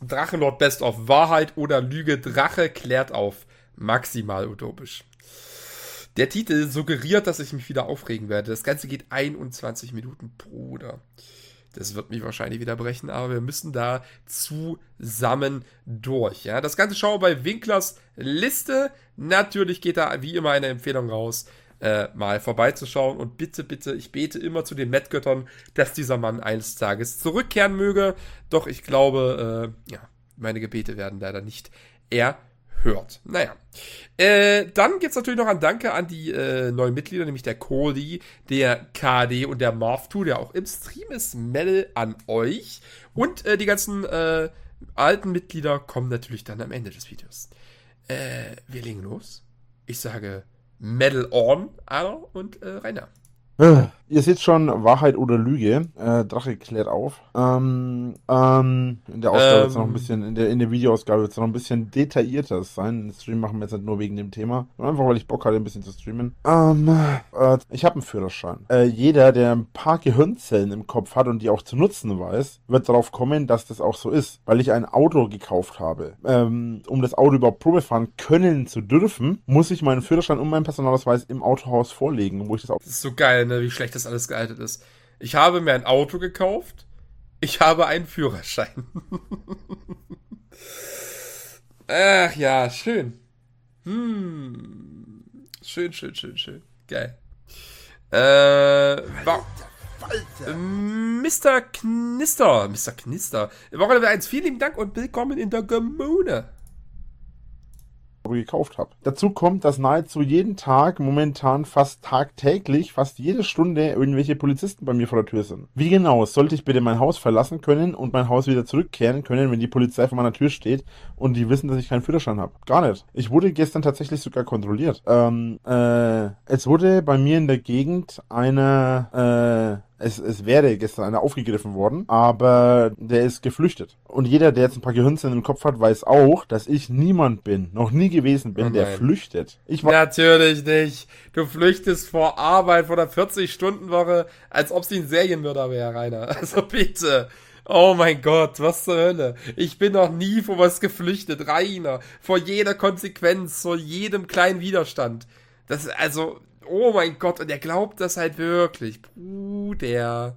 Drachenlord Best of Wahrheit oder Lüge. Drache klärt auf. Maximal utopisch. Der Titel suggeriert, dass ich mich wieder aufregen werde. Das Ganze geht 21 Minuten, Bruder. Das wird mich wahrscheinlich wieder brechen, aber wir müssen da zusammen durch. Ja? Das Ganze schauen wir bei Winklers Liste. Natürlich geht da wie immer eine Empfehlung raus, mal vorbeizuschauen. Und bitte, bitte, ich bete immer zu den Mettgöttern, dass dieser Mann eines Tages zurückkehren möge. Doch ich glaube, meine Gebete werden leider nicht erhört. Naja. Dann gibt's natürlich noch ein Danke an die neuen Mitglieder, nämlich der Cody, der KD und der Marv2, der auch im Stream ist. Mel an euch. Und die ganzen alten Mitglieder kommen natürlich dann am Ende des Videos. Wir legen los. Ich sage Medal on, Anna und Rainer. Ihr seht schon, Wahrheit oder Lüge. Drache klärt auf. In der Ausgabe wird's noch ein bisschen, in der Videoausgabe wird es noch ein bisschen detaillierter sein. Den Stream machen wir jetzt nicht nur wegen dem Thema, sondern einfach, weil ich Bock hatte, ein bisschen zu streamen. Ich habe einen Führerschein. Jeder, der ein paar Gehirnzellen im Kopf hat und die auch zu nutzen weiß, wird darauf kommen, dass das auch so ist. Weil ich ein Auto gekauft habe. Um das Auto überhaupt Probe fahren können zu dürfen, muss ich meinen Führerschein und meinen Personalausweis im Autohaus vorlegen, wo ich das Auto... Das ist so geil, ne? Wie schlecht das alles gealtert ist. Ich habe mir ein Auto gekauft. Ich habe einen Führerschein. Ach ja, schön. Schön. Geil. Mr. Knister. Woche 1, vielen lieben Dank und willkommen in der Kommune. Gekauft habe. Dazu kommt, dass nahezu jeden Tag, momentan fast tagtäglich, fast jede Stunde irgendwelche Polizisten bei mir vor der Tür sind. Wie genau sollte ich bitte mein Haus verlassen können und mein Haus wieder zurückkehren können, wenn die Polizei vor meiner Tür steht und die wissen, dass ich keinen Führerschein habe? Gar nicht. Ich wurde gestern tatsächlich sogar kontrolliert. Es wurde bei mir in der Gegend es wäre gestern einer aufgegriffen worden, aber der ist geflüchtet. Und jeder, der jetzt ein paar Gehirnzellen im Kopf hat, weiß auch, dass ich niemand bin, noch nie gewesen bin, der flüchtet. Natürlich nicht. Du flüchtest vor Arbeit, vor der 40-Stunden-Woche, als ob sie ein Serienmörder wäre, Rainer. Also bitte. Oh mein Gott, was zur Hölle. Ich bin noch nie vor was geflüchtet, Rainer. Vor jeder Konsequenz, vor jedem kleinen Widerstand. Das ist also... Oh mein Gott, und er glaubt das halt wirklich. Bruder.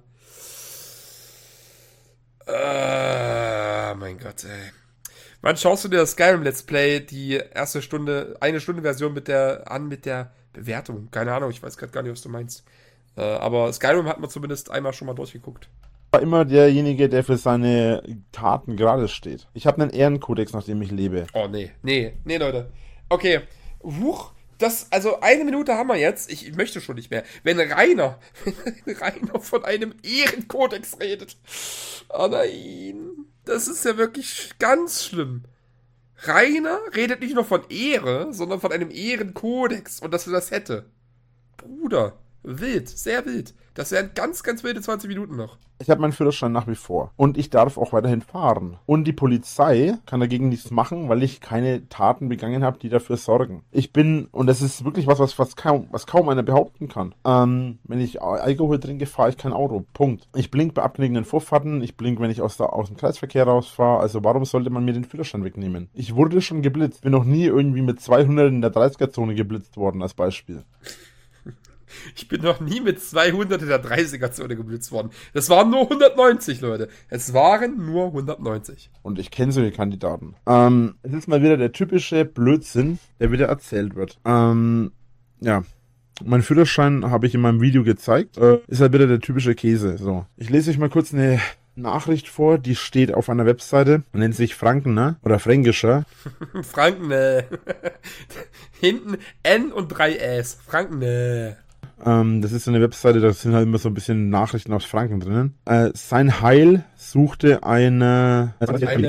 Mein Gott, ey. Wann schaust du dir das Skyrim Let's Play, die erste Stunde, eine Stunde Version mit der Bewertung? Keine Ahnung, ich weiß gerade gar nicht, was du meinst. Aber Skyrim hat man zumindest einmal schon mal durchgeguckt. War immer derjenige, der für seine Taten gerade steht. Ich habe einen Ehrenkodex, nach dem ich lebe. Oh, nee, Leute. Okay, also 1 Minute haben wir jetzt. Ich möchte schon nicht mehr. Wenn Rainer von einem Ehrenkodex redet. Oh nein. Das ist ja wirklich ganz schlimm. Rainer redet nicht nur von Ehre, sondern von einem Ehrenkodex. Und dass er das hätte. Bruder. Wild. Sehr wild. Das wären ganz, ganz wilde 20 Minuten noch. Ich habe meinen Führerschein nach wie vor. Und ich darf auch weiterhin fahren. Und die Polizei kann dagegen nichts machen, weil ich keine Taten begangen habe, die dafür sorgen. Und das ist wirklich was kaum einer behaupten kann. Wenn ich Alkohol trinke, fahre ich kein Auto. Punkt. Ich blink bei abgelegenen Vorfahrten. Ich blink, wenn ich aus dem Kreisverkehr rausfahre. Also warum sollte man mir den Führerschein wegnehmen? Ich wurde schon geblitzt. Bin noch nie irgendwie mit 200 in der 30er-Zone geblitzt worden, als Beispiel. Ich bin noch nie mit 200 in der 30er-Zone geblitzt worden. Das waren nur 190, Leute. Es waren nur 190. Und ich kenne solche Kandidaten. Es ist mal wieder der typische Blödsinn, der wieder erzählt wird. Ja. Mein Führerschein habe ich in meinem Video gezeigt. Ist halt wieder der typische Käse. So. Ich lese euch mal kurz eine Nachricht vor, die steht auf einer Webseite, nennt sich Frankener oder Fränkischer. Frankener. Hinten N und 3 S. Frankener. Das ist so eine Webseite, da sind halt immer so ein bisschen Nachrichten aus Franken drinnen. Sein Heil suchte eine... Nachdem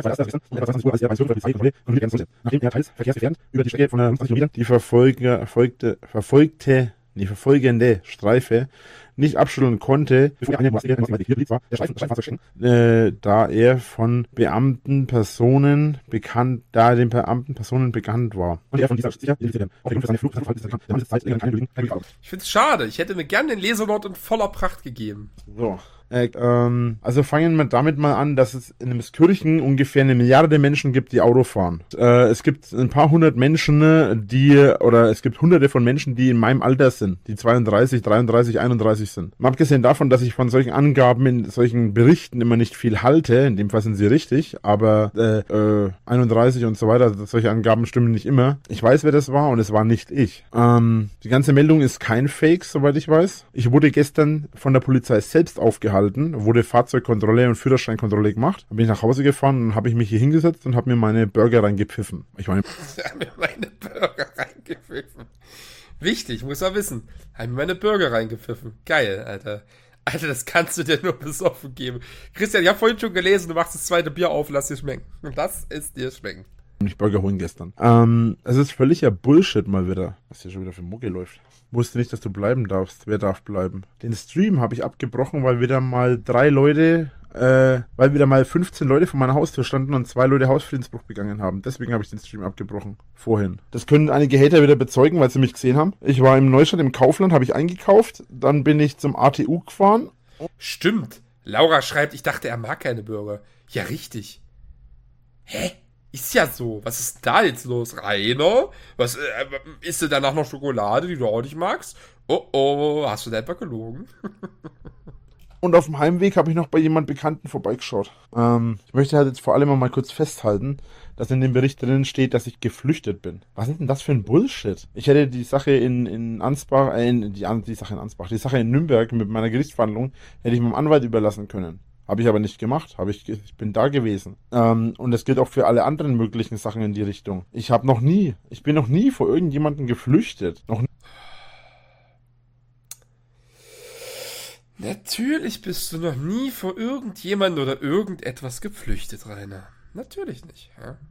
er teils verkehrsgefährdend über die Strecke von 25 Kilometern die verfolgende Streife nicht abschütteln konnte, bevor er da er von Beamten Personen bekannt war. Und er von dieser sicher ich finde es schade, ich hätte mir gerne den Leselord in voller Pracht gegeben. So. Also fangen wir damit mal an, dass es in Emskirchen ungefähr 1 Milliarde Menschen gibt, die Auto fahren. Es gibt ein paar hundert Menschen, es gibt hunderte von Menschen, die in meinem Alter sind, die 32, 33, 31 sind. Mal abgesehen davon, dass ich von solchen Angaben in solchen Berichten immer nicht viel halte, in dem Fall sind sie richtig, aber 31 und so weiter, solche Angaben stimmen nicht immer. Ich weiß, wer das war und es war nicht ich. Die ganze Meldung ist kein Fake, soweit ich weiß. Ich wurde gestern von der Polizei selbst aufgehalten, wurde Fahrzeugkontrolle und Führerscheinkontrolle gemacht. Dann bin ich nach Hause gefahren und habe ich mich hier hingesetzt und habe mir meine Burger reingepfiffen. Habe mir meine Burger reingepfiffen. Wichtig, muss er wissen. Habe mir meine Burger reingepfiffen. Geil, Alter. Alter, das kannst du dir nur besoffen geben. Christian, ich habe vorhin schon gelesen, du machst das zweite Bier auf, lass dir schmecken. Lass es dir schmecken. Ich Burger holen gestern. Es ist völliger Bullshit mal wieder. Was hier schon wieder für Mucke läuft. Wusste nicht, dass du bleiben darfst. Wer darf bleiben? Den Stream habe ich abgebrochen, weil wieder mal 15 Leute vor meiner Haustür standen und 2 Leute Hausfriedensbruch begangen haben. Deswegen habe ich den Stream abgebrochen. Vorhin. Das können einige Hater wieder bezeugen, weil sie mich gesehen haben. Ich war im Neustadt im Kaufland, habe ich eingekauft. Dann bin ich zum ATU gefahren. Stimmt. Laura schreibt, ich dachte, er mag keine Burger. Ja, richtig. Hä? Ist ja so. Was ist da jetzt los, Rainer? Was, isst du danach noch Schokolade, die du auch nicht magst? Oh, hast du da etwa gelogen? Und auf dem Heimweg habe ich noch bei jemand Bekannten vorbeigeschaut. Ich möchte halt jetzt vor allem mal kurz festhalten, dass in dem Bericht drinnen steht, dass ich geflüchtet bin. Was ist denn das für ein Bullshit? Ich hätte die Sache in Ansbach, die Sache in Nürnberg mit meiner Gerichtsverhandlung, hätte ich meinem Anwalt überlassen können. Habe ich aber nicht gemacht. Ich bin da gewesen. Und das gilt auch für alle anderen möglichen Sachen in die Richtung. Ich bin noch nie vor irgendjemandem geflüchtet. Natürlich bist du noch nie vor irgendjemandem oder irgendetwas geflüchtet, Rainer. Natürlich nicht.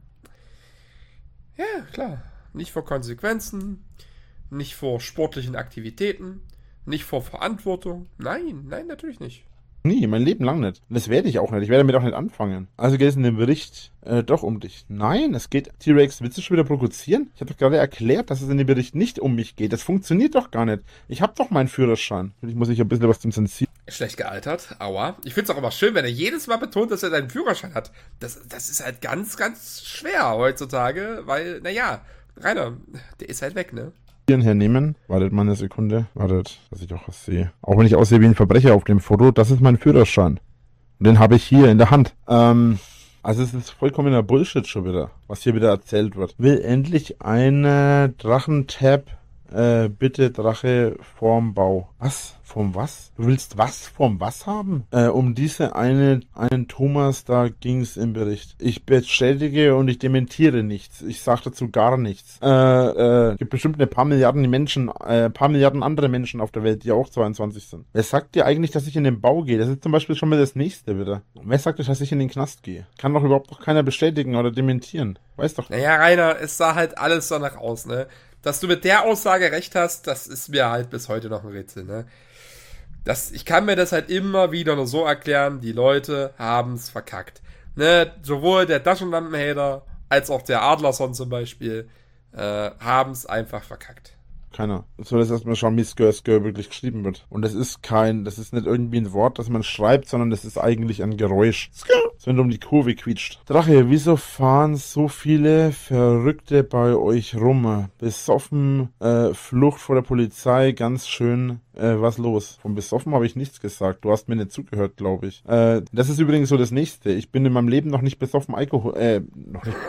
Ja, klar. Nicht vor Konsequenzen, nicht vor sportlichen Aktivitäten, nicht vor Verantwortung. Nein, natürlich nicht. Nie, mein Leben lang nicht. Und das werde ich auch nicht. Ich werde damit auch nicht anfangen. Also geht es in dem Bericht doch um dich. Nein, es geht... T-Rex, willst du schon wieder provozieren? Ich habe doch gerade erklärt, dass es in dem Bericht nicht um mich geht. Das funktioniert doch gar nicht. Ich habe doch meinen Führerschein. Vielleicht muss ich ein bisschen was zum Zensieren. Schlecht gealtert, aua. Ich finde es auch immer schön, wenn er jedes Mal betont, dass er seinen Führerschein hat. Das ist halt ganz, ganz schwer heutzutage, weil, Rainer, der ist halt weg, ne? Hernehmen. Wartet mal eine Sekunde. Wartet, dass ich auch was sehe. Auch wenn ich aussehe wie ein Verbrecher auf dem Foto, das ist mein Führerschein. Und den habe ich hier in der Hand. Also es ist vollkommener Bullshit schon wieder, was hier wieder erzählt wird. Will endlich eine Drachentab, bitte Drache vorm Bau. Was? Vorm was? Du willst was vorm was haben? Um einen Thomas, da ging es im Bericht. Ich bestätige und ich dementiere nichts. Ich sage dazu gar nichts. Gibt bestimmt ein paar Milliarden andere Menschen auf der Welt, die auch 22 sind. Wer sagt dir eigentlich, dass ich in den Bau gehe? Das ist zum Beispiel schon mal das nächste wieder. Wer sagt dir, dass ich in den Knast gehe? Kann doch überhaupt noch keiner bestätigen oder dementieren. Weiß doch. Naja, Rainer, es sah halt alles danach aus, ne? Dass du mit der Aussage recht hast, das ist mir halt bis heute noch ein Rätsel, ne? Ich kann mir das halt immer wieder nur so erklären, die Leute haben's verkackt. Ne? Sowohl der Taschenlampenhater als auch der Adlerson zum Beispiel haben's einfach verkackt. Keiner. Ich soll jetzt erstmal schauen, wie Skr wirklich geschrieben wird. Und das ist nicht irgendwie ein Wort, das man schreibt, sondern das ist eigentlich ein Geräusch. Skr. Das wenn du um die Kurve quietscht. Drache, wieso fahren so viele Verrückte bei euch rum? Besoffen, Flucht vor der Polizei, ganz schön, was los? Vom Besoffen habe ich nichts gesagt. Du hast mir nicht zugehört, glaube ich. Das ist übrigens so das Nächste. Ich bin in meinem Leben noch nicht besoffen noch nicht.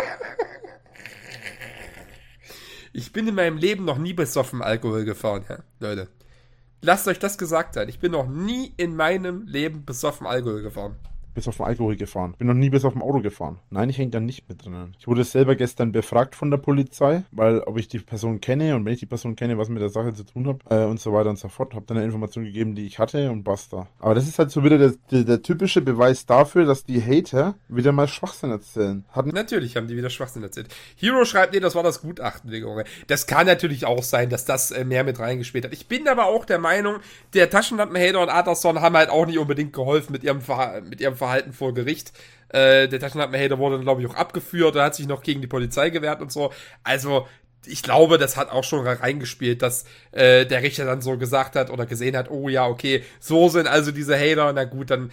Ich bin in meinem Leben noch nie besoffen Alkohol gefahren, ja, Leute. Lasst euch das gesagt sein. Ich bin noch nie in meinem Leben besoffen Alkohol gefahren. Bis auf den Alkohol gefahren. Bin noch nie bis auf dem Auto gefahren. Nein, ich hänge da nicht mit drinnen. Ich wurde selber gestern befragt von der Polizei, weil ob ich die Person kenne und wenn ich die Person kenne, was mit der Sache zu tun habe und so weiter und so fort. Habe dann eine Information gegeben, die ich hatte und basta. Aber das ist halt so wieder der typische Beweis dafür, dass die Hater wieder mal Schwachsinn erzählen. Natürlich haben die wieder Schwachsinn erzählt. Hero schreibt, nee, das war das Gutachten, Digga. Das kann natürlich auch sein, dass das mehr mit reingespielt hat. Ich bin aber auch der Meinung, der Taschenlampenhater und Adlerson haben halt auch nicht unbedingt geholfen mit ihrem Verhalten vor Gericht. Der Taschenlampenhater wurde dann, glaube ich, auch abgeführt, er hat sich noch gegen die Polizei gewehrt und so. Also, ich glaube, das hat auch schon reingespielt, dass der Richter dann so gesagt hat oder gesehen hat, oh ja, okay, so sind also diese Hater, na gut, dann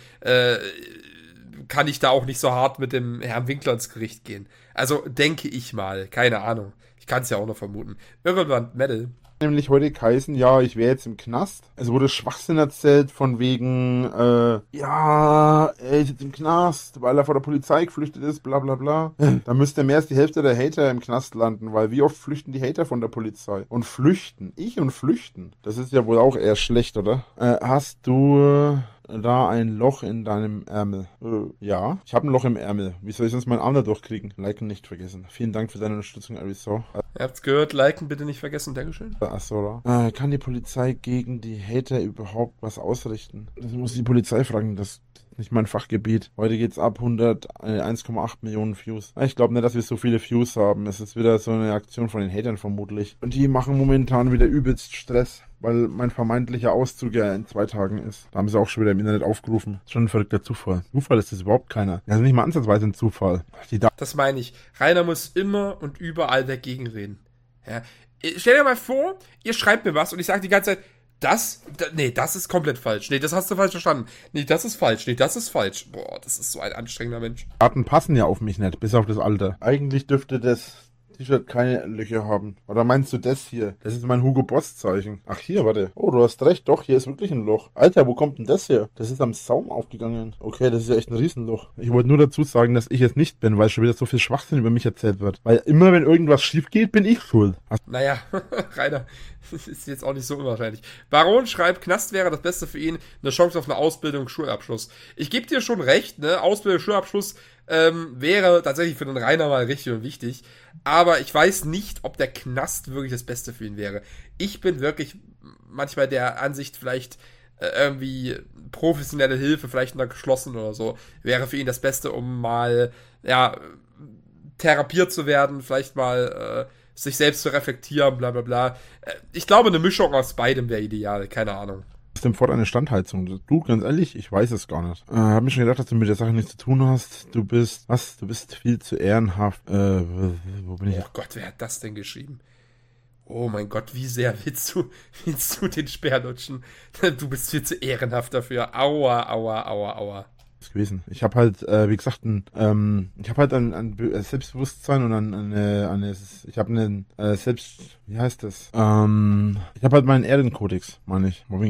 kann ich da auch nicht so hart mit dem Herrn Winkler ins Gericht gehen. Also denke ich mal, keine Ahnung. Ich kann es ja auch noch vermuten. Irrelevant Medal. Nämlich heute geheißen, ja, ich wäre jetzt im Knast. Es wurde Schwachsinn erzählt von wegen, ja, er ist jetzt im Knast, weil er vor der Polizei geflüchtet ist, bla bla bla. Da müsste mehr als die Hälfte der Hater im Knast landen, weil wie oft flüchten die Hater von der Polizei? Und flüchten, das ist ja wohl auch eher schlecht, oder? Hast du da ein Loch in deinem Ärmel? Ja, ich habe ein Loch im Ärmel. Wie soll ich sonst meinen Arm da durchkriegen? Liken nicht vergessen. Vielen Dank für deine Unterstützung, Ariso. Ihr habt's gehört, liken bitte nicht vergessen, Dankeschön. Achso, kann die Polizei gegen die Hater überhaupt was ausrichten? Das muss die Polizei fragen, das ist nicht mein Fachgebiet. Heute geht's ab 1,8 Millionen Views. Ich glaube nicht, dass wir so viele Views haben. Es ist wieder so eine Aktion von den Hatern vermutlich. Und die machen momentan wieder übelst Stress, weil mein vermeintlicher Auszug ja in 2 Tagen ist. Da haben sie auch schon wieder im Internet aufgerufen. Das ist schon ein verrückter Zufall. Zufall ist das überhaupt keiner. Also nicht mal ansatzweise ein Zufall. Das meine ich. Rainer muss immer und überall dagegen reden. Ja. Stell dir mal vor, ihr schreibt mir was und ich sage die ganze Zeit, das ist komplett falsch. Nee, das hast du falsch verstanden. Nee, das ist falsch. Nee, das ist falsch. Boah, das ist so ein anstrengender Mensch. Daten passen ja auf mich nicht, bis auf das Alter. Eigentlich dürfte das T-Shirt keine Löcher haben. Oder meinst du das hier? Das ist mein Hugo Boss Zeichen. Ach hier, warte. Oh, du hast recht. Doch, hier ist wirklich ein Loch. Alter, wo kommt denn das her? Das ist am Saum aufgegangen. Okay, das ist ja echt ein Riesenloch. Ich wollte nur dazu sagen, dass ich es nicht bin, weil schon wieder so viel Schwachsinn über mich erzählt wird. Weil immer, wenn irgendwas schief geht, bin ich schuld. Naja, Rainer, das ist jetzt auch nicht so unwahrscheinlich. Baron schreibt, Knast wäre das Beste für ihn, eine Chance auf eine Ausbildung, Schulabschluss. Ich gebe dir schon recht, ne? Ausbildung, Schulabschluss wäre tatsächlich für den Rainer mal richtig und wichtig. Aber ich weiß nicht, ob der Knast wirklich das Beste für ihn wäre. Ich bin wirklich manchmal der Ansicht, vielleicht irgendwie professionelle Hilfe, vielleicht noch geschlossen oder so, wäre für ihn das Beste, um mal, ja, therapiert zu werden, vielleicht mal sich selbst zu reflektieren, bla bla bla. Ich glaube, eine Mischung aus beidem wäre ideal, keine Ahnung. Was ist denn vor deiner Standheizung? Du, ganz ehrlich, ich weiß es gar nicht. Hab mir schon gedacht, dass du mit der Sache nichts zu tun hast. Du bist viel zu ehrenhaft. Wo bin ich? Oh Gott, wer hat das denn geschrieben? Oh mein Gott, wie sehr willst du den Speer lutschen? Du bist viel zu ehrenhaft dafür. Aua, aua, aua, aua. Gewesen. Ich habe halt, wie gesagt, ein Selbstbewusstsein und wie heißt das? Ich habe halt meinen Ehrenkodex, meine ich. Mobbing.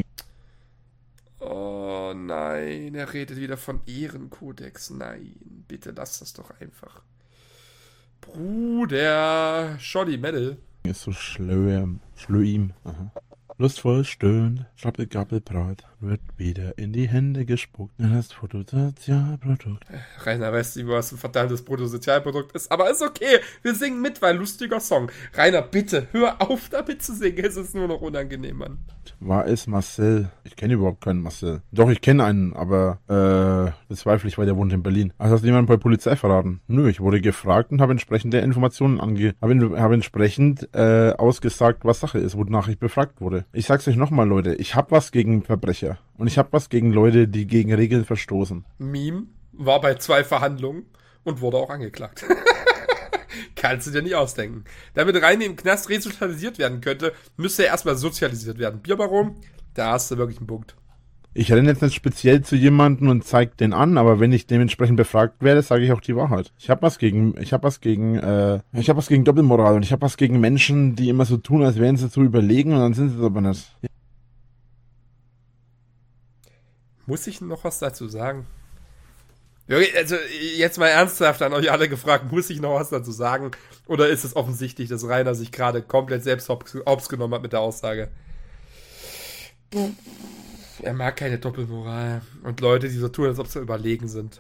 Oh nein, er redet wieder von Ehrenkodex. Nein, bitte lass das doch einfach. Bruder, Shoddy Medal. Ist so schlimm. Aha. Lustvoll stöhnt, Schrappelgappelbrat, wird wieder in die Hände gespuckt. Das Bruttosozialprodukt. Rainer weiß nicht, was ein verdammtes Bruttosozialprodukt ist, aber ist okay. Wir singen mit, weil lustiger Song. Rainer, bitte, hör auf damit zu singen. Es ist nur noch unangenehm, Mann. War es Marcel? Ich kenne überhaupt keinen Marcel. Doch, ich kenne einen, aber bezweifle ich, weil der wohnt in Berlin. Also hast du jemanden bei Polizei verraten? Nö, ich wurde gefragt und habe entsprechende Informationen habe entsprechend ausgesagt, was Sache ist, wonach ich befragt wurde. Ich sag's euch nochmal, Leute, ich hab was gegen Verbrecher. Und ich hab was gegen Leute, die gegen Regeln verstoßen. Meme war bei 2 Verhandlungen und wurde auch angeklagt. Kannst du dir nicht ausdenken. Damit Rainer im Knast resozialisiert werden könnte, müsste er erstmal sozialisiert werden. Bierbaron, da hast du wirklich einen Punkt. Ich renne jetzt nicht speziell zu jemandem und zeig den an, aber wenn ich dementsprechend befragt werde, sage ich auch die Wahrheit. Ich habe was gegen Doppelmoral und ich habe was gegen Menschen, die immer so tun, als wären sie zu überlegen und dann sind sie es aber nicht. Muss ich noch was dazu sagen? Also jetzt mal ernsthaft an euch alle gefragt, muss ich noch was dazu sagen? Oder ist es offensichtlich, dass Rainer sich gerade komplett selbst hops genommen hat mit der Aussage? Er mag keine Doppelmoral. Und Leute, die so tun, als ob sie überlegen sind.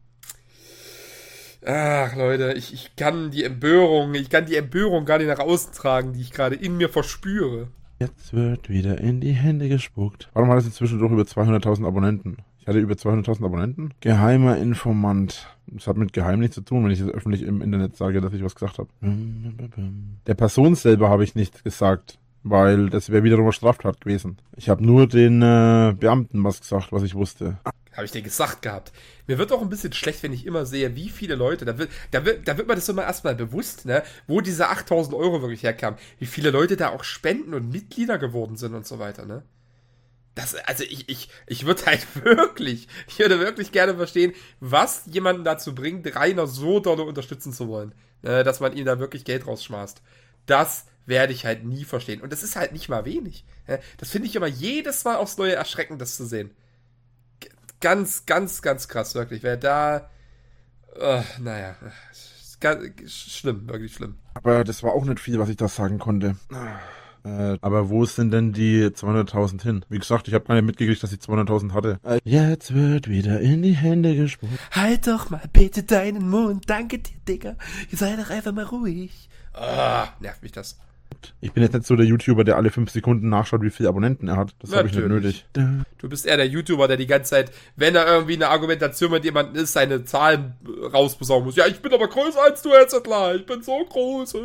Ach, Leute, ich kann die Empörung gar nicht nach außen tragen, die ich gerade in mir verspüre. Jetzt wird wieder in die Hände gespuckt. Warum hat es jetzt zwischendurch über 200.000 Abonnenten? Ich hatte über 200.000 Abonnenten. Geheimer Informant. Das hat mit geheim nichts zu tun, wenn ich das öffentlich im Internet sage, dass ich was gesagt habe. Der Person selber habe ich nichts gesagt, weil das wäre wiederum eine Straftat gewesen. Ich habe nur den Beamten was gesagt, was ich wusste. Habe ich dir gesagt gehabt. Mir wird auch ein bisschen schlecht, wenn ich immer sehe, wie viele Leute, da wird mir das immer erstmal bewusst, ne, wo diese 8.000 Euro wirklich herkamen, wie viele Leute da auch spenden und Mitglieder geworden sind und so weiter, ne. Also ich würde halt ich würde wirklich gerne verstehen, was jemanden dazu bringt, Rainer so doll unterstützen zu wollen, dass man ihm da wirklich Geld rausschmeißt. Das werde ich halt nie verstehen. Und das ist halt nicht mal wenig. Das finde ich immer jedes Mal aufs Neue erschreckend, das zu sehen. Ganz, ganz, ganz krass, wirklich. Wer da, naja, schlimm, wirklich schlimm. Aber das war auch nicht viel, was ich da sagen konnte. Aber wo sind denn die 200.000 hin? Wie gesagt, ich habe gar nicht mitgekriegt, dass ich 200.000 hatte. Jetzt wird wieder in die Hände gespuckt. Halt doch mal bitte deinen Mund. Danke dir, Digga. Sei doch einfach mal ruhig. Nervt mich das. Ich bin jetzt nicht so der YouTuber, der alle 5 Sekunden nachschaut, wie viele Abonnenten er hat. Das habe ich nicht nötig. Du bist eher der YouTuber, der die ganze Zeit, wenn er irgendwie eine Argumentation mit jemandem ist, seine Zahlen rausbesorgen muss. Ja, ich bin aber größer als du jetzt gleich. Ich bin so groß.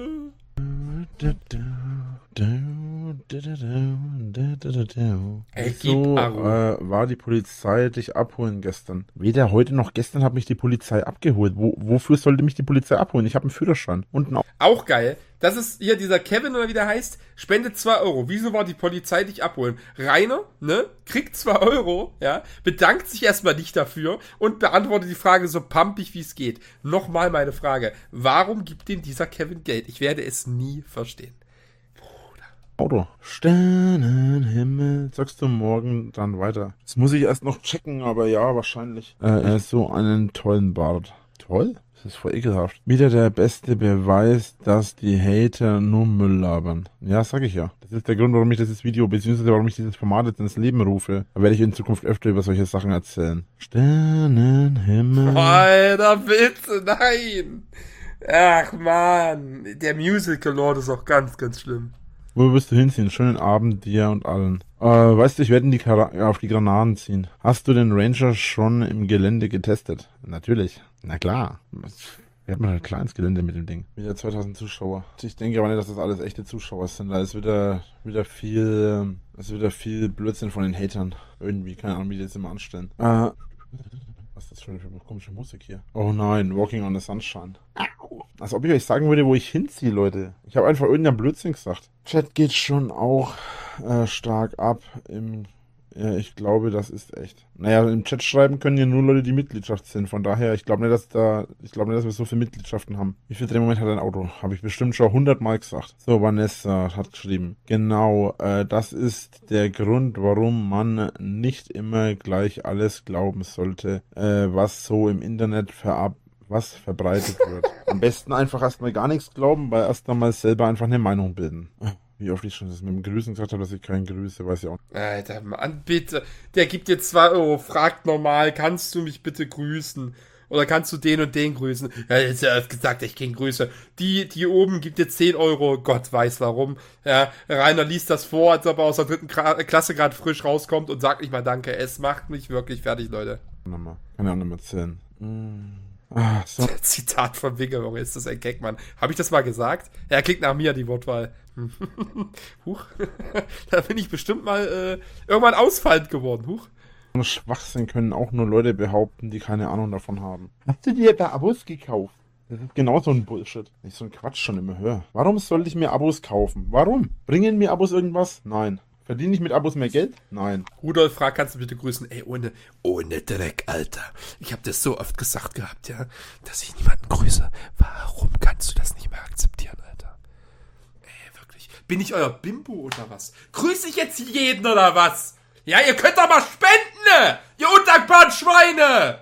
So war die Polizei dich abholen gestern. Weder heute noch gestern hat mich die Polizei abgeholt. Wofür sollte mich die Polizei abholen? Ich habe einen Führerschein. Auch geil. Das ist hier dieser Kevin, oder wie der heißt, spendet 2 Euro. Wieso war die Polizei dich abholen? Rainer, ne, kriegt 2 Euro, ja, bedankt sich erstmal nicht dafür und beantwortet die Frage so pumpig, wie es geht. Nochmal meine Frage. Warum gibt ihm dieser Kevin Geld? Ich werde es nie verstehen. Auto. Sternenhimmel. Sagst du morgen dann weiter. Das muss ich erst noch checken, aber ja, wahrscheinlich. Er ist so einen tollen Bart. Toll? Das ist voll ekelhaft. Wieder der beste Beweis, dass die Hater nur Müll labern. Ja, sag ich ja. Das ist der Grund, warum ich dieses Video, beziehungsweise warum ich dieses Format jetzt ins Leben rufe. Da werde ich in Zukunft öfter über solche Sachen erzählen. Sternenhimmel. Alter, bitte, nein. Ach man, der Musical-Lord ist auch ganz, ganz schlimm. Wo wirst du hinziehen? Schönen Abend dir und allen. Weißt du, ich werde auf die Granaten ziehen. Hast du den Ranger schon im Gelände getestet? Natürlich. Na klar. Wir haben halt klar ins Gelände mit dem Ding. Wieder 2000 Zuschauer. Ich denke aber nicht, dass das alles echte Zuschauer sind. Da ist wieder viel Blödsinn von den Hatern. Irgendwie, keine Ahnung, wie die das immer anstellen. Was ist das schon für eine komische Musik hier? Oh nein, Walking on the Sunshine. Als ob ich euch sagen würde, wo ich hinziehe, Leute. Ich habe einfach irgendeinen Blödsinn gesagt. Chat geht schon auch stark ab ich glaube, das ist echt. Naja, im Chat schreiben können ja nur Leute, die Mitgliedschaft sind. Von daher, ich glaube nicht, dass wir so viele Mitgliedschaften haben. Wie viel Drehmoment hat ein Auto? Habe ich bestimmt schon 100 Mal gesagt. So, Vanessa hat geschrieben. Genau, das ist der Grund, warum man nicht immer gleich alles glauben sollte, was so im Internet verbreitet wird. Am besten einfach erstmal gar nichts glauben, weil erst einmal selber einfach eine Meinung bilden. Wie oft ich schon das mit dem Grüßen gesagt habe, dass ich keinen grüße, weiß ich auch nicht. Alter, Mann, bitte. Der gibt dir 2 Euro, fragt normal, kannst du mich bitte grüßen? Oder kannst du den und den grüßen? Ja, ist ja erst gesagt, ich keinen grüße. Die oben gibt dir 10 Euro, Gott weiß warum. Ja, Rainer liest das vor, als ob er aus der 3. Klasse gerade frisch rauskommt und sagt nicht mal Danke. Es macht mich wirklich fertig, Leute. Kann ja auch nicht mehr erzählen. So. Zitat von Wingerung, ist das ein Gag, Mann. Habe ich das mal gesagt? Ja, klingt nach mir, die Wortwahl. Huch. Da bin ich bestimmt mal irgendwann ausfallend geworden. Huch. Schwachsinn können auch nur Leute behaupten, die keine Ahnung davon haben. Hast du dir da Abos gekauft? Das ist genau so ein Bullshit. Wenn ich so einen Quatsch schon immer höre. Warum sollte ich mir Abos kaufen? Warum? Bringen mir Abos irgendwas? Nein. Verdiene ich mit Abos mehr Geld? Nein. Rudolf fragt, kannst du bitte grüßen? Ey, ohne Dreck, Alter. Ich habe das so oft gesagt gehabt, ja, dass ich niemanden grüße. Warum kannst du das nicht mehr akzeptieren, Alter? Ey, wirklich. Bin ich euer Bimbo oder was? Grüße ich jetzt jeden oder was? Ja, ihr könnt doch mal spenden, ihr undankbaren Schweine!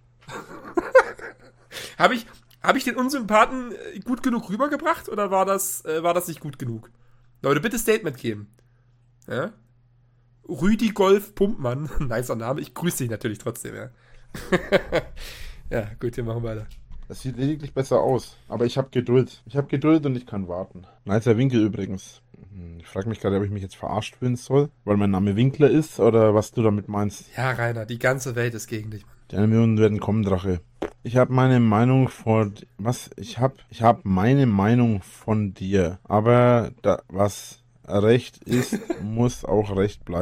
Hab ich den Unsympathen gut genug rübergebracht oder war das nicht gut genug? Leute, bitte Statement geben. Ja? Rüdi Golf Pumpmann. Nicer Name. Ich grüße dich natürlich trotzdem, ja. Ja, gut, wir machen weiter. Das sieht lediglich besser aus. Aber ich habe Geduld. Ich habe Geduld und ich kann warten. Nicer Winkel übrigens. Ich frage mich gerade, ob ich mich jetzt verarscht fühlen soll, weil mein Name Winkler ist oder was du damit meinst. Ja, Rainer, die ganze Welt ist gegen dich, Mann. Die 1 Million werden kommen, Drache. Ich habe meine Meinung Ich habe meine Meinung von dir. Aber was Recht ist, muss auch Recht bleiben.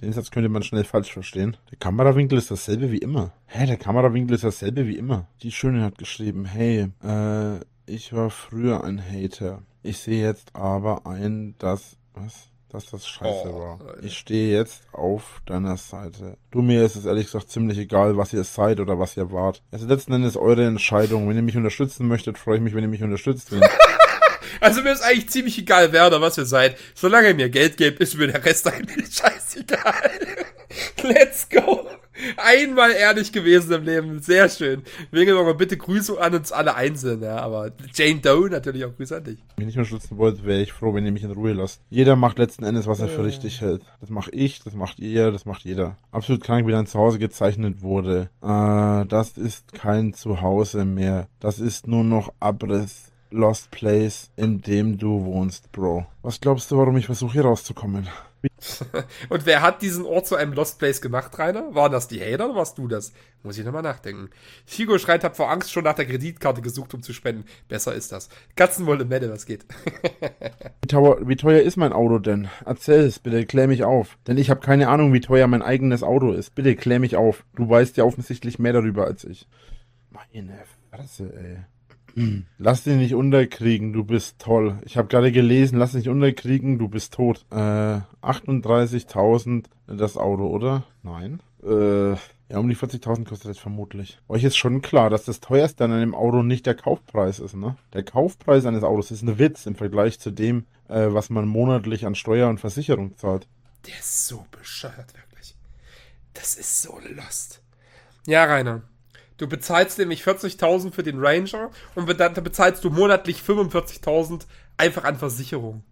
Den Satz könnte man schnell falsch verstehen. Der Kamerawinkel ist dasselbe wie immer. Der Kamerawinkel ist dasselbe wie immer. Die Schöne hat geschrieben, hey, ich war früher ein Hater. Ich sehe jetzt aber ein, dass das scheiße war. Ich stehe jetzt auf deiner Seite. Mir ist es ehrlich gesagt ziemlich egal, was ihr seid oder was ihr wart. Es ist letzten Endes eure Entscheidung. Wenn ihr mich unterstützen möchtet, freue ich mich, wenn ihr mich unterstützt. Also mir ist eigentlich ziemlich egal, wer oder was ihr seid. Solange ihr mir Geld gebt, ist mir der Rest eigentlich scheißegal. Let's go. Einmal ehrlich gewesen im Leben. Sehr schön. Wegen aber bitte Grüße an uns alle einzeln. Ja, aber Jane Doe natürlich auch Grüße an dich. Wenn ich unterstützen wollt, wäre ich froh, wenn ihr mich in Ruhe lasst. Jeder macht letzten Endes, was er für richtig hält. Das mache ich, das macht ihr, das macht jeder. Absolut krank, wie dein Zuhause gezeichnet wurde. Das ist kein Zuhause mehr. Das ist nur noch Abriss. Lost Place, in dem du wohnst, Bro. Was glaubst du, warum ich versuche, hier rauszukommen? Und wer hat diesen Ort zu einem Lost Place gemacht, Rainer? Waren das die Hater oder warst du das? Muss ich nochmal nachdenken. Figo schreit, hab vor Angst schon nach der Kreditkarte gesucht, um zu spenden. Besser ist das. Katzenwolle Mette, was geht? Wie teuer ist mein Auto denn? Erzähl es, bitte, klär mich auf. Denn ich habe keine Ahnung, wie teuer mein eigenes Auto ist. Bitte, klär mich auf. Du weißt ja offensichtlich mehr darüber als ich. Meine Fresse, ey. Lass dich nicht unterkriegen, du bist toll. Ich habe gerade gelesen, lass dich nicht unterkriegen, du bist tot. 38.000 das Auto, oder? Nein. Ja, um die 40.000 kostet das vermutlich. Euch ist schon klar, dass das teuerste an einem Auto nicht der Kaufpreis ist, ne? Der Kaufpreis eines Autos ist ein Witz im Vergleich zu dem, was man monatlich an Steuer und Versicherung zahlt. Der ist so bescheuert, wirklich. Das ist so lost. Ja, Rainer. Du bezahlst nämlich 40.000 für den Ranger und dann bezahlst du monatlich 45.000 einfach an Versicherung.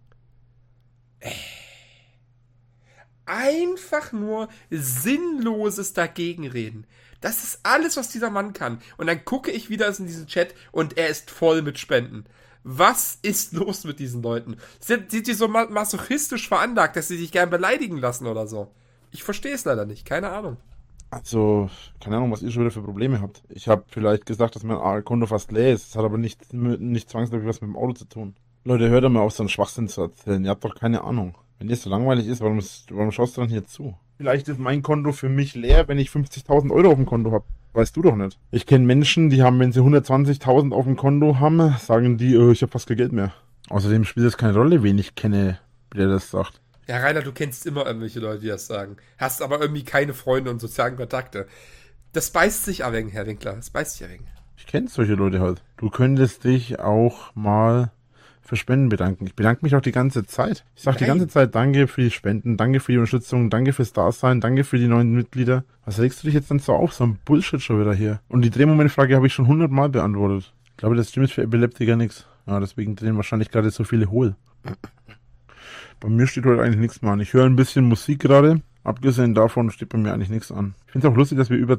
Einfach nur sinnloses Dagegenreden. Das ist alles, was dieser Mann kann. Und dann gucke ich wieder in diesen Chat und er ist voll mit Spenden. Was ist los mit diesen Leuten? Sind die so masochistisch veranlagt, dass sie sich gern beleidigen lassen oder so? Ich verstehe es leider nicht. Keine Ahnung. Also, keine Ahnung, was ihr schon wieder für Probleme habt. Ich habe vielleicht gesagt, dass mein Konto fast leer ist. Das hat aber nicht zwangsläufig was mit dem Auto zu tun. Leute, hört doch mal auf, so einen Schwachsinn zu erzählen. Ihr habt doch keine Ahnung. Wenn dir so langweilig ist, warum schaust du dann hier zu? Vielleicht ist mein Konto für mich leer, wenn ich 50.000 Euro auf dem Konto habe. Weißt du doch nicht. Ich kenne Menschen, die haben, wenn sie 120.000 auf dem Konto haben, sagen die, ich habe fast kein Geld mehr. Außerdem spielt es keine Rolle, wen ich kenne, der das sagt. Ja, Rainer, du kennst immer irgendwelche Leute, die das sagen. Hast aber irgendwie keine Freunde und sozialen Kontakte. Das beißt sich ein wenig, Herr Winkler. Das beißt sich ein wenig. Ich kenne solche Leute halt. Du könntest dich auch mal für Spenden bedanken. Ich bedanke mich auch die ganze Zeit. Ich sage die ganze Zeit danke für die Spenden, danke für die Unterstützung, danke fürs Dasein, danke für die neuen Mitglieder. Was regst du dich jetzt dann so auf? So ein Bullshit schon wieder hier. Und die Drehmomentfrage habe ich schon 100 Mal beantwortet. Ich glaube, das Stream ist für Epileptiker nix. Ja, deswegen drehen wahrscheinlich gerade so viele hohl. Bei mir steht heute eigentlich nichts mehr an. Ich höre ein bisschen Musik gerade. Abgesehen davon steht bei mir eigentlich nichts an. Ich finde es auch lustig, dass wir über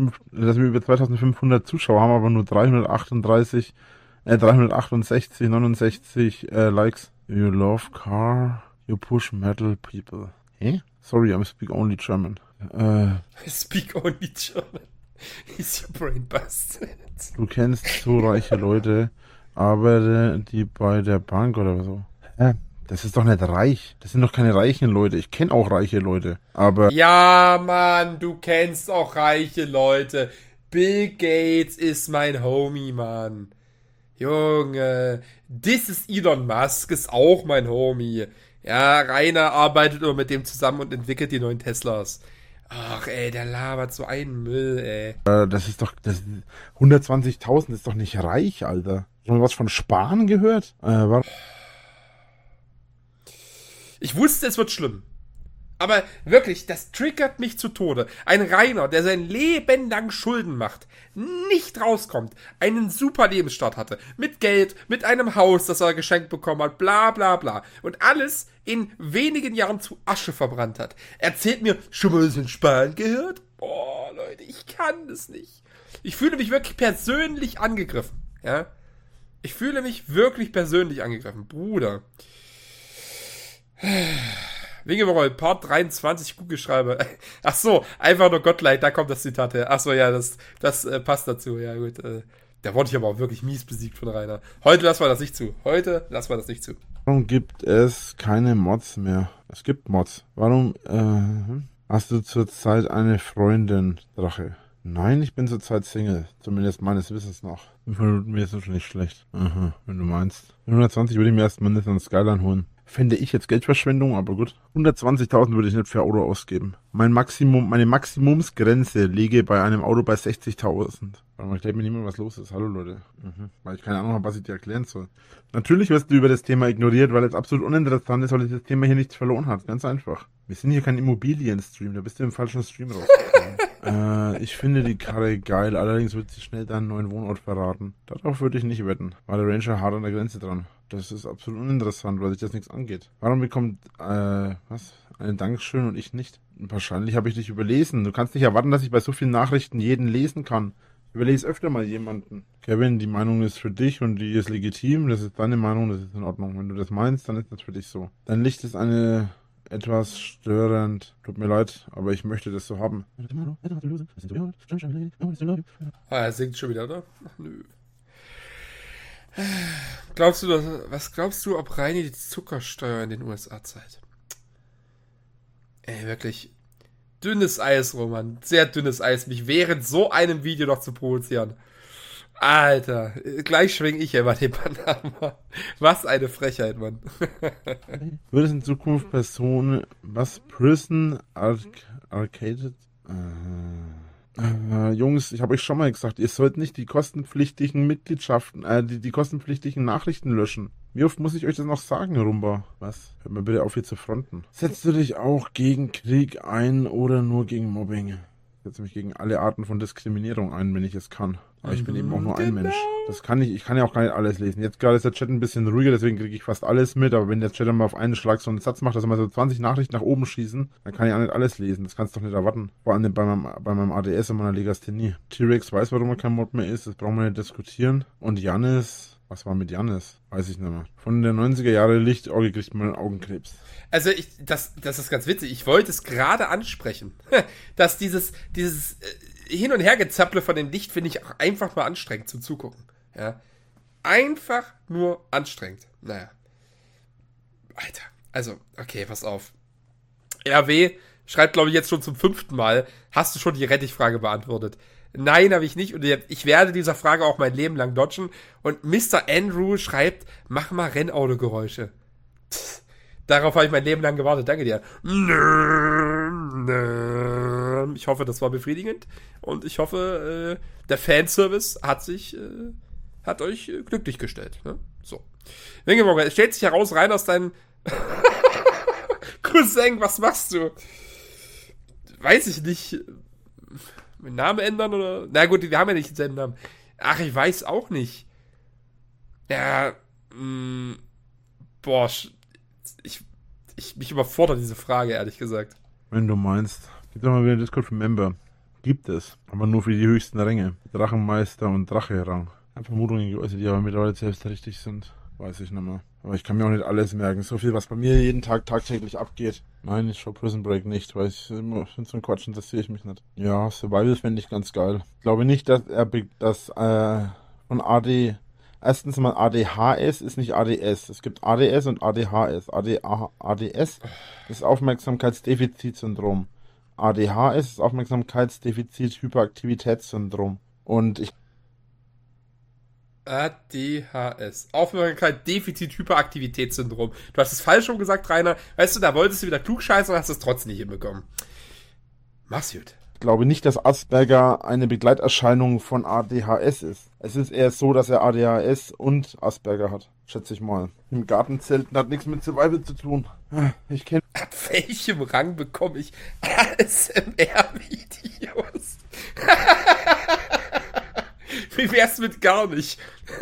2500 Zuschauer haben, aber nur 368, 69 Likes. You love car, you push metal people. Hä? Sorry, I speak only German. Speak only German. Is your brain busted? Du kennst so reiche Leute, aber die bei der Bank oder so. Das ist doch nicht reich. Das sind doch keine reichen Leute. Ich kenne auch reiche Leute, aber... Ja, Mann, du kennst auch reiche Leute. Bill Gates ist mein Homie, Mann. Junge, this is Elon Musk, ist auch mein Homie. Ja, Rainer arbeitet immer mit dem zusammen und entwickelt die neuen Teslas. Ach, ey, der labert so einen Müll, ey. Das ist doch... 120.000 ist doch nicht reich, Alter. Schon was von Sparen gehört? Ich wusste, es wird schlimm. Aber wirklich, das triggert mich zu Tode. Ein Rainer, der sein Leben lang Schulden macht, nicht rauskommt, einen super Lebensstart hatte, mit Geld, mit einem Haus, das er geschenkt bekommen hat, bla bla bla, und alles in wenigen Jahren zu Asche verbrannt hat. Erzählt mir, schon mal was in Sparen gehört? Boah, Leute, ich kann das nicht. Ich fühle mich wirklich persönlich angegriffen, ja? Ich fühle mich wirklich persönlich angegriffen, Bruder. Wingeroll, Part 23, Kugelschreiber. Ach so, einfach nur Gottleid, da kommt das Zitat her. Ach so, ja, das passt dazu. Ja, gut. Da wurde ich aber auch wirklich mies besiegt von Rainer. Heute lassen wir das nicht zu. Warum gibt es keine Mods mehr? Es gibt Mods. Warum Hast du zurzeit eine Freundin, Drache? Nein, ich bin zurzeit Single. Zumindest meines Wissens nach. 5 Minuten mir ist das schon nicht schlecht. Aha, wenn du meinst. 120 würde ich mir erstmal nicht an Skyline holen. Fände ich jetzt Geldverschwendung, aber gut. 120.000 würde ich nicht für Auto ausgeben. Meine Maximumsgrenze liege bei einem Auto bei 60.000. Aber erklärt mir niemand, was los ist. Hallo Leute. Weil ich keine Ahnung habe, was ich dir erklären soll. Natürlich wirst du über das Thema ignoriert, weil es absolut uninteressant ist, weil dieses Thema hier nichts verloren hat. Ganz einfach. Wir sind hier kein Immobilien-Stream, da bist du im falschen Stream rausgekommen. Ich finde die Karre geil, allerdings wird sie schnell deinen neuen Wohnort verraten. Darauf würde ich nicht wetten. War der Ranger hart an der Grenze dran. Das ist absolut uninteressant, weil sich das nichts angeht. Warum bekommt, einen Dankeschön und ich nicht? Wahrscheinlich habe ich dich überlesen. Du kannst nicht erwarten, dass ich bei so vielen Nachrichten jeden lesen kann. Ich überlese öfter mal jemanden. Kevin, die Meinung ist für dich und die ist legitim. Das ist deine Meinung, das ist in Ordnung. Wenn du das meinst, dann ist das für dich so. Dein Licht ist etwas störend. Tut mir leid, aber ich möchte das so haben. Er singt schon wieder, oder? Ach, nö. Was glaubst du, ob Reini die Zuckersteuer in den USA zahlt? Ey, wirklich dünnes Eis, Roman. Sehr dünnes Eis, mich während so einem Video noch zu provozieren. Alter, gleich schwing ich ja mal den Banana. Was eine Frechheit, Mann. Wird es in Zukunft Prison Arcade? Jungs, ich habe euch schon mal gesagt, ihr sollt nicht die kostenpflichtigen Mitgliedschaften, die kostenpflichtigen Nachrichten löschen. Wie oft muss ich euch das noch sagen, Rumba? Was? Hört mal bitte auf, hier zu fronten. Setzt du dich auch gegen Krieg ein oder nur gegen Mobbing? Ich setze mich gegen alle Arten von Diskriminierung ein, wenn ich es kann. Aber ich bin eben auch nur ein Mensch. Das kann ich kann ja auch gar nicht alles lesen. Jetzt gerade ist der Chat ein bisschen ruhiger, deswegen kriege ich fast alles mit. Aber wenn der Chat mal auf einen Schlag so einen Satz macht, dass er mal so 20 Nachrichten nach oben schießen, dann kann ich auch nicht alles lesen. Das kannst du doch nicht erwarten. Vor allem bei meinem ADS und meiner Legasthenie. T-Rex weiß, warum er kein Mod mehr ist. Das brauchen wir nicht diskutieren. Und Jannis... Was war mit Jannis? Weiß ich nicht mehr. Von der 90er Jahre Lichtorgel kriegt man Augenkrebs. Also das ist ganz witzig. Ich wollte es gerade ansprechen. Dass dieses Hin- und Hergezapple von dem Licht finde ich auch einfach nur anstrengend zum Zugucken. Ja. Einfach nur anstrengend. Naja. Alter. Also, okay, pass auf. RW schreibt, glaube ich, jetzt schon zum 5. Mal. Hast du schon die Rettichfrage beantwortet? Nein, habe ich nicht. Und ich werde dieser Frage auch mein Leben lang dodgen. Und Mr. Andrew schreibt, mach mal Rennautogeräusche. Darauf habe ich mein Leben lang gewartet. Danke dir. Ich hoffe, das war befriedigend. Und ich hoffe, der Fanservice hat euch glücklich gestellt. Ne? So. Es stellt sich heraus, rein aus deinem Cousin, was machst du? Weiß ich nicht. Namen ändern oder? Na gut, wir haben ja nicht denselben Namen. Ach, ich weiß auch nicht. Ja, boah, mich überfordert diese Frage, ehrlich gesagt. Wenn du meinst. Gibt doch mal wieder Discord für Member. Gibt es, aber nur für die höchsten Ränge. Drachenmeister und Drache-Rang. Vermutungen geäußert, die aber mittlerweile selbst richtig sind. Weiß ich nicht mehr. Aber ich kann mir auch nicht alles merken. So viel, was bei mir jeden Tag tagtäglich abgeht. Nein, ich schaue Prison Break nicht, weil ich finde so ein Quatsch, interessiere ich mich nicht. Ja, Survival fände ich ganz geil. Ich glaube nicht, dass von AD... Erstens mal ADHS ist nicht ADS. Es gibt ADS und ADHS. ADS ist Aufmerksamkeitsdefizitsyndrom. ADHS ist Aufmerksamkeitsdefizit-Hyperaktivitätssyndrom. Und ich... ADHS. Aufmerksamkeit, Defizit, Hyperaktivitätssyndrom. Du hast es falsch schon gesagt, Rainer. Weißt du, da wolltest du wieder klugscheißen und hast es trotzdem nicht hinbekommen. Mach's gut. Ich glaube nicht, dass Asperger eine Begleiterscheinung von ADHS ist. Es ist eher so, dass er ADHS und Asperger hat. Schätze ich mal. Im Gartenzelten hat nichts mit Survival zu tun. Ich kenne... Ab welchem Rang bekomme ich ASMR-Videos? Wie wär's mit gar nicht?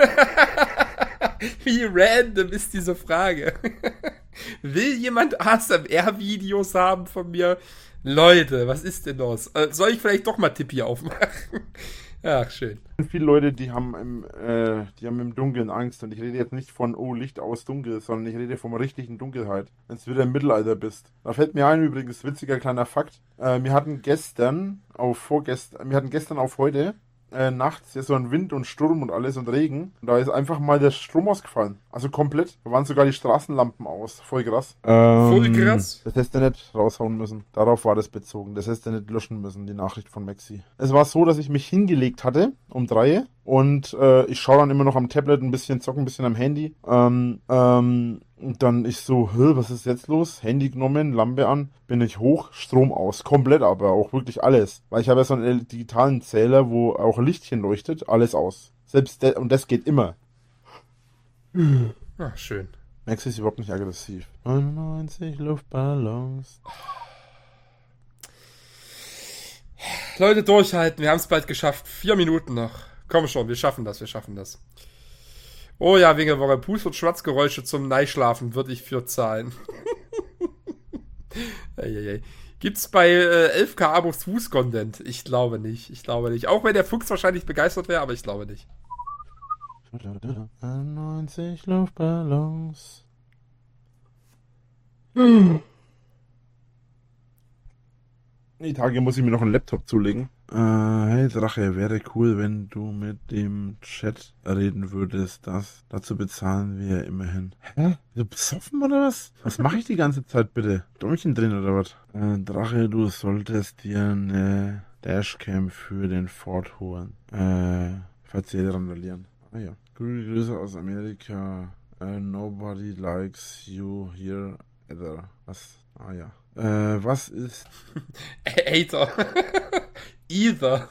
Wie random ist diese Frage? Will jemand ASMR-Videos haben von mir? Leute, was ist denn los? Soll ich vielleicht doch mal Tippi aufmachen? Ach, schön. Viele Leute, die haben im Dunkeln Angst. Und ich rede jetzt nicht von, oh, Licht aus Dunkel, sondern ich rede von richtigen Dunkelheit. Wenn du wieder im Mittelalter bist. Da fällt mir ein, übrigens, witziger kleiner Fakt. Wir hatten gestern auf heute nachts ja so ein Wind und Sturm und alles und Regen. Und da ist einfach mal der Strom ausgefallen. Also komplett. Da waren sogar die Straßenlampen aus. Voll krass. Voll krass. Das hättest du nicht raushauen müssen. Darauf war das bezogen. Das hättest du nicht löschen müssen, die Nachricht von Maxi. Es war so, dass ich mich hingelegt hatte um 3 und ich schaue dann immer noch am Tablet ein bisschen, zocke ein bisschen am Handy. Und dann ich so, was ist jetzt los? Handy genommen, Lampe an, bin ich hoch, Strom aus. Komplett aber, auch wirklich alles. Weil ich habe ja so einen digitalen Zähler, wo auch Lichtchen leuchtet, alles aus. Und das geht immer. Ach, schön. Max ist überhaupt nicht aggressiv. 99 Luftballons. Leute, durchhalten, wir haben es bald geschafft. 4 Minuten noch. Komm schon, wir schaffen das. Oh ja, wegen der Pust- und Schwarzgeräusche zum Neischlafen würde ich für zahlen. Gibt's bei 11K Abos Fuß-Content? Ich glaube nicht. Auch wenn der Fuchs wahrscheinlich begeistert wäre, aber ich glaube nicht. 90 Luftballons. Die Tage muss ich mir noch einen Laptop zulegen. Hey Drache, wäre cool, wenn du mit dem Chat reden würdest. Dazu bezahlen wir immerhin. Hä? Bist du besoffen oder was? Was mache ich die ganze Zeit bitte? Däumchen drin oder was? Drache, du solltest dir eine Dashcam für den Ford holen. Falls sie randalieren. Ah ja. Grüße aus Amerika. Nobody likes you here either. Was? Ah ja. Was ist... Hater. Either.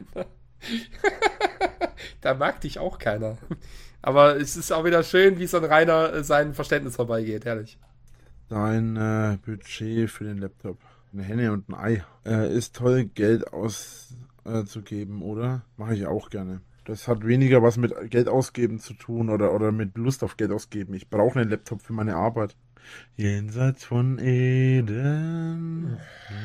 Da mag dich auch keiner. Aber es ist auch wieder schön, wie so ein Rainer sein Verständnis vorbeigeht. Herrlich. Dein Budget für den Laptop. Eine Henne und ein Ei. Ist toll, Geld auszugeben, oder? Mache ich auch gerne. Das hat weniger was mit Geld ausgeben zu tun oder mit Lust auf Geld ausgeben. Ich brauche einen Laptop für meine Arbeit. Jenseits von Eden.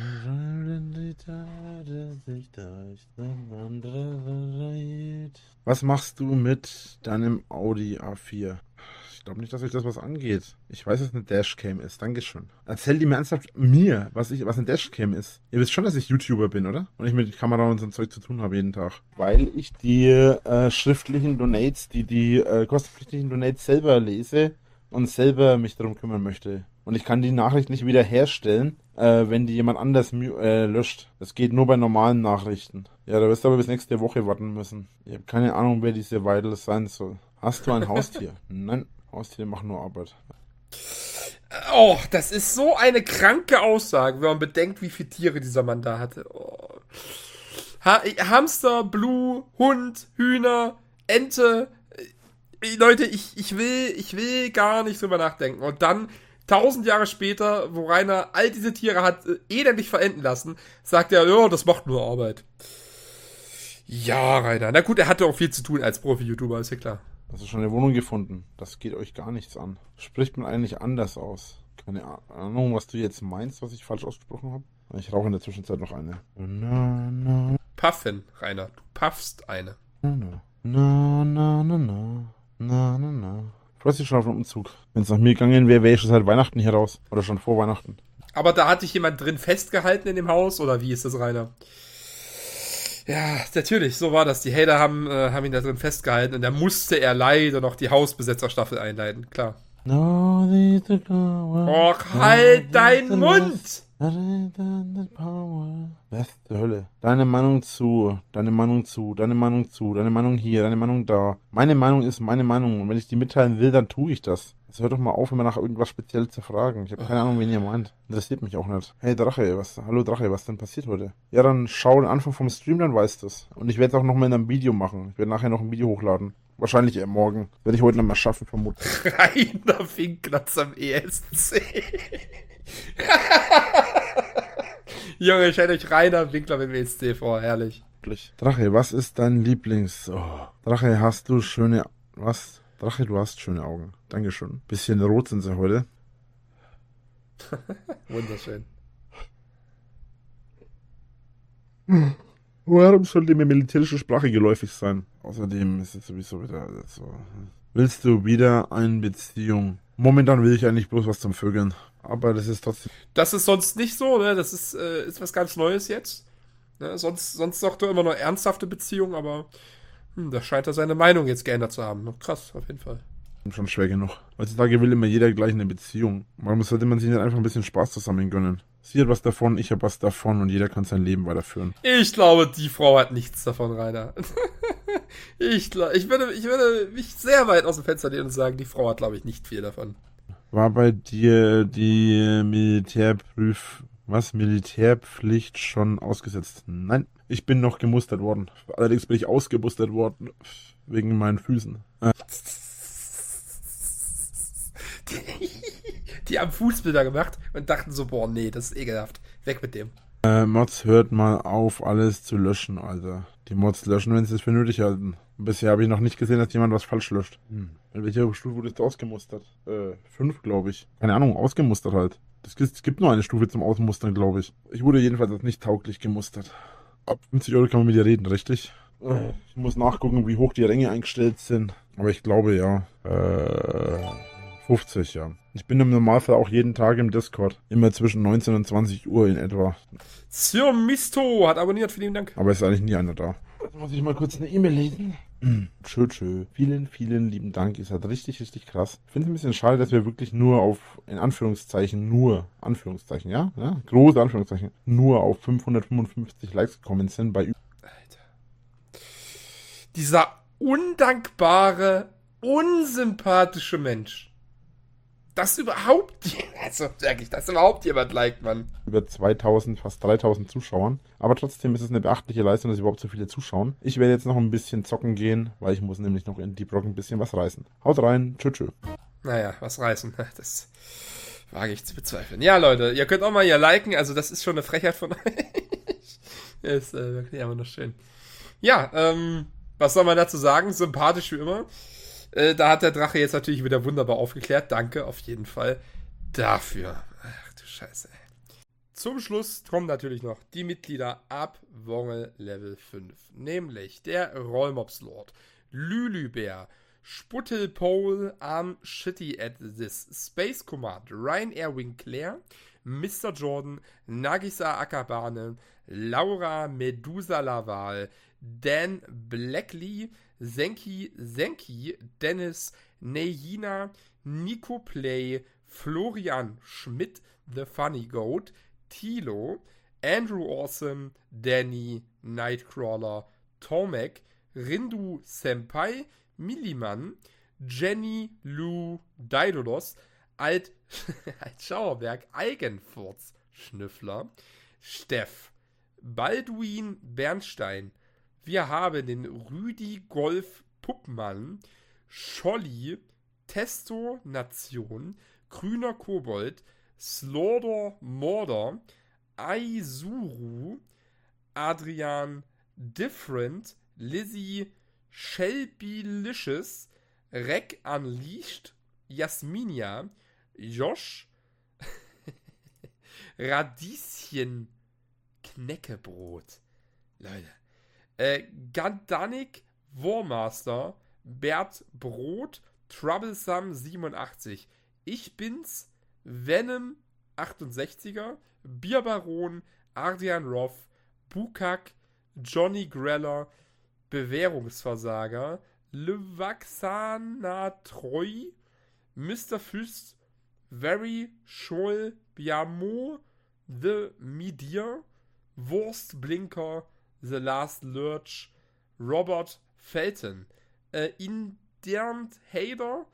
Was machst du mit deinem Audi A4? Ich glaube nicht, dass euch das was angeht. Ich weiß, was eine Dashcam ist. Dankeschön. Erzählt ihr mir ernsthaft was eine Dashcam ist. Ihr wisst schon, dass ich YouTuber bin, oder? Und ich mit Kamera und so ein Zeug zu tun habe jeden Tag. Weil ich die schriftlichen Donates, die kostenpflichtigen Donates selber lese und selber mich darum kümmern möchte. Und ich kann die Nachricht nicht wieder herstellen, wenn die jemand anders löscht. Das geht nur bei normalen Nachrichten. Ja, da wirst du aber bis nächste Woche warten müssen. Ich habe keine Ahnung, wer diese Weidel sein soll. Hast du ein Haustier? Nein, Haustiere machen nur Arbeit. Oh, das ist so eine kranke Aussage, wenn man bedenkt, wie viele Tiere dieser Mann da hatte. Oh. Hamster, Blue, Hund, Hühner, Ente. Leute, ich will gar nicht drüber nachdenken. Und dann 1000 Jahre später, wo Rainer all diese Tiere hat elendig verenden lassen, sagt er, ja, das macht nur Arbeit. Ja, Rainer. Na gut, er hatte auch viel zu tun als Profi-YouTuber, ist ja klar. Hast du schon eine Wohnung gefunden? Das geht euch gar nichts an. Spricht man eigentlich anders aus? Keine Ahnung, was du jetzt meinst, was ich falsch ausgesprochen habe. Ich rauche in der Zwischenzeit noch eine. Puffen, Rainer. Du puffst eine. Freust dich schon auf den Umzug. Wenn es nach mir gegangen wäre, wäre ich schon seit Weihnachten hier raus. Oder schon vor Weihnachten. Aber da hat dich jemand drin festgehalten in dem Haus? Oder wie ist das, Rainer? Ja, natürlich, so war das. Die Hater haben ihn da drin festgehalten und da musste er leider noch die Hausbesetzerstaffel einleiten, klar. Och, halt deinen Mund! Was zur Hölle? Deine Meinung hier, deine Meinung hier, deine Meinung da. Meine Meinung ist meine Meinung und wenn ich die mitteilen will, dann tue ich das. Jetzt hört doch mal auf, immer nach irgendwas Spezielles zu fragen. Ich habe keine Ahnung, wen ihr meint. Interessiert mich auch nicht. Hey Drache, hallo Drache, was denn passiert heute? Ja, dann schau den Anfang vom Stream, dann weißt du es. Und ich werde es auch noch mal in einem Video machen. Ich werde nachher noch ein Video hochladen. Wahrscheinlich eher morgen. Werde ich heute noch mal schaffen, vermutlich. Rainer Winklotz am ESC. Junge, stellt euch Rainer Winkler im ESC vor, herrlich. Drache, was ist dein Lieblings... Oh. Drache, hast du schöne... Was? Drache, du hast schöne Augen. Dankeschön. Bisschen rot sind sie heute. Wunderschön. Warum sollte mir militärische Sprache geläufig sein? Außerdem ist es sowieso wieder so. Willst du wieder eine Beziehung? Momentan will ich eigentlich bloß was zum Vögeln. Aber das ist trotzdem... Das ist sonst nicht so, ne? Das ist was ganz Neues jetzt. Ne? Sonst sagt er immer nur ernsthafte Beziehungen, aber da scheint er seine Meinung jetzt geändert zu haben. Krass, auf jeden Fall. Schon schwer genug. Heutzutage will immer jeder gleich eine Beziehung. Warum sollte man sich nicht einfach ein bisschen Spaß zusammen gönnen? Sie hat was davon, ich habe was davon und jeder kann sein Leben weiterführen. Ich glaube, die Frau hat nichts davon, Rainer. Ich würde mich sehr weit aus dem Fenster lehnen und sagen, die Frau hat, glaube ich, nicht viel davon. War bei dir die Militärpflicht schon ausgesetzt? Nein, ich bin noch gemustert worden. Allerdings bin ich ausgemustert worden wegen meinen Füßen. Die haben Fußbilder gemacht und dachten so, boah, nee, das ist ekelhaft. Weg mit dem. Mods, hört mal auf, alles zu löschen, Alter. Die Mods löschen, wenn sie es für nötig halten. Bisher habe ich noch nicht gesehen, dass jemand was falsch löscht. In welcher Stufe wurdest du ausgemustert? 5, glaube ich. Keine Ahnung, ausgemustert halt. Es gibt nur eine Stufe zum Ausmustern, glaube ich. Ich wurde jedenfalls als nicht tauglich gemustert. Ab 50 Euro kann man mit dir reden, richtig? Ich muss nachgucken, wie hoch die Ränge eingestellt sind. Aber ich glaube, ja. 50, ja. Ich bin im Normalfall auch jeden Tag im Discord. Immer zwischen 19 und 20 Uhr in etwa. Sir Misto hat abonniert, vielen Dank. Aber ist eigentlich nie einer da. Jetzt muss ich mal kurz eine E-Mail lesen. Tschö. Vielen, vielen lieben Dank. Ihr seid richtig, richtig krass. Ich finde es ein bisschen schade, dass wir wirklich nur auf, in Anführungszeichen, ja? Große Anführungszeichen, nur auf 555 Likes gekommen sind bei Alter. Dieser undankbare, unsympathische Mensch. Dass überhaupt jemand liked, Mann. Über 2000, fast 3000 Zuschauern. Aber trotzdem ist es eine beachtliche Leistung, dass überhaupt so viele zuschauen. Ich werde jetzt noch ein bisschen zocken gehen, weil ich muss nämlich noch in Deep Rock ein bisschen was reißen. Haut rein, tschö. Naja, was reißen, das wage ich zu bezweifeln. Ja, Leute, ihr könnt auch mal hier liken, also das ist schon eine Frechheit von euch. Ist wirklich einfach nur schön. Ja, was soll man dazu sagen? Sympathisch wie immer. Da hat der Drache jetzt natürlich wieder wunderbar aufgeklärt. Danke auf jeden Fall dafür. Ach du Scheiße, ey. Zum Schluss kommen natürlich noch die Mitglieder ab Wongel Level 5. Nämlich der Rollmops Lord, Lülübär, Sputtelpole, Arm Shitty at this, Space Command, Ryanair Winclair, Mr. Jordan, Nagisa Akabane, Laura Medusa Laval, Dan Blackley, Senki, Dennis, Neyina, Nico Play, Florian Schmidt, The Funny Goat, Tilo, Andrew Awesome, Danny, Nightcrawler, Tomek, Rindu Senpai, Milliman, Jenny, Lou, Daidolos, Schauerberg, Eigenfurz, Schnüffler, Steff, Balduin Bernstein, wir haben den Rüdi Golf Puppmann, Scholli, Testo Nation, Grüner Kobold, Slaughter Morder, Aizuru, Adrian Different, Lizzie, Shelbylicious, Rec Unleashed, Jasminia, Josh, Radieschen Knäckebrot. Leute. Gandanik Warmaster, Bert Brot, Troublesome 87. Ich bin's, Venom 68er, Bierbaron, Ardian Roth, Bukak, Johnny Greller, Bewährungsversager, Levaxana Treu, Mr. Füst, Very Scholl, Biamo, The Media, Wurstblinker, The Last Lurch, Robert Felton, Internet Hater,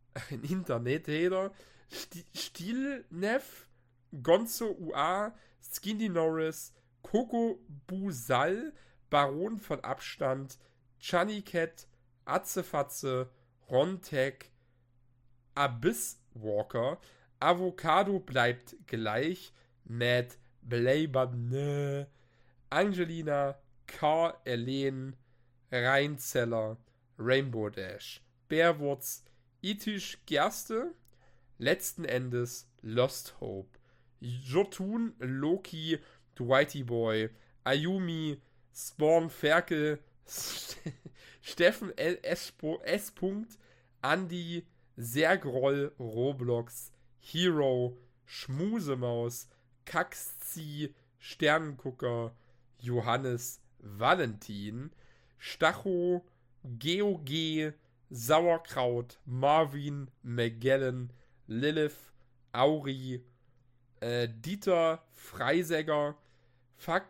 Stilneff, Gonzo UA, Skinny Norris, Coco Busal, Baron von Abstand, Chunny Cat, Atzefatze, Rontek, Abyss Walker, Avocado bleibt gleich, Matt Bleiberne, Angelina, Carl Elen, Rheinzeller, Rainbow Dash, Bärwurz, Itisch Gerste, letzten Endes Lost Hope, Jotun, Loki, Dwighty Boy, Ayumi, Spawn Ferkel, Steffen S. Andi, Sergroll, Roblox, Hero, Schmusemaus, Kaxzi, Sternengucker, Johannes Valentin, Stacho, GOG, Sauerkraut, Marvin, Magellan, Lilith, Auri, Dieter, Freisäger, Fakt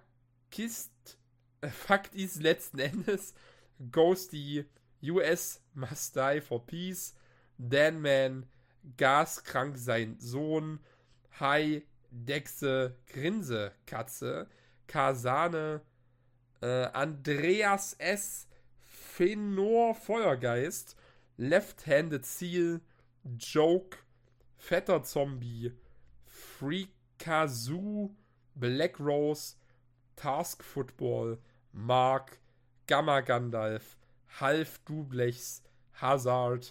ist letzten Endes, Ghosty, US Must Die for Peace, Danman, Gaskrank sein Sohn, Hai, Dexe, Grinse, Katze, Kasane, Andreas S., Fenor Feuergeist, Left-Handed Seal, Joke, Fetter Zombie, Freakazoo, Black Rose, Task Football, Mark, Gamma Gandalf, Half Dublechs, Hazard,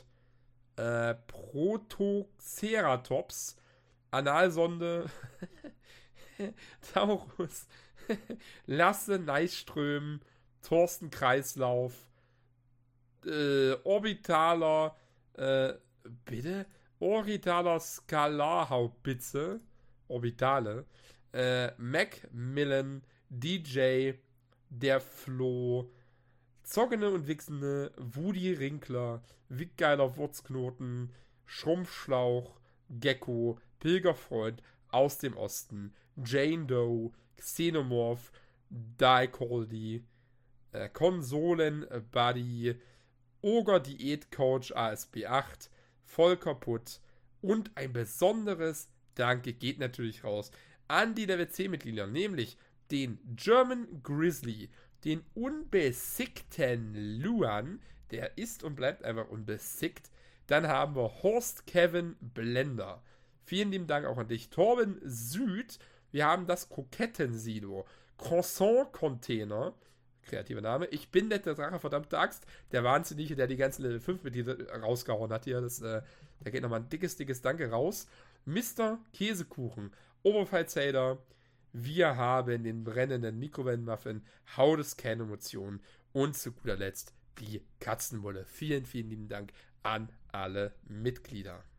Protoceratops, Analsonde, Taurus, Lasse Neiström, Thorsten Kreislauf, Orbitaler, bitte? Orbitaler Skalarhaubitze, Orbitale, Macmillan, DJ, der Flo, Zockende und Wichsende, Woody Rinkler, Wickgeiler Wurzknoten, Schrumpfschlauch, Gecko, Pilgerfreund aus dem Osten, Jane Doe, Xenomorph, Daikoldi, Konsolen Buddy, Oger Diätcoach ASB 8, voll kaputt und ein besonderes Danke geht natürlich raus an die Level 10 Mitglieder, nämlich den German Grizzly, den unbesiegten Luan, der ist und bleibt einfach unbesiegt. Dann haben wir Horst Kevin Blender. Vielen lieben Dank auch an dich. Torben Süd. Wir haben das Krokettensilo. Croissant Container. Kreativer Name. Ich bin nicht der Drache, verdammte Axt. Der Wahnsinnige, der die ganzen Level 5 Mitglieder rausgehauen hat hier. Da geht nochmal ein dickes Danke raus. Mr. Käsekuchen. Oberfallzader. Wir haben den brennenden Mikrowellenmuffin. Hau des keine Emotionen. Und zu guter Letzt die Katzenwolle. Vielen, vielen lieben Dank an alle Mitglieder.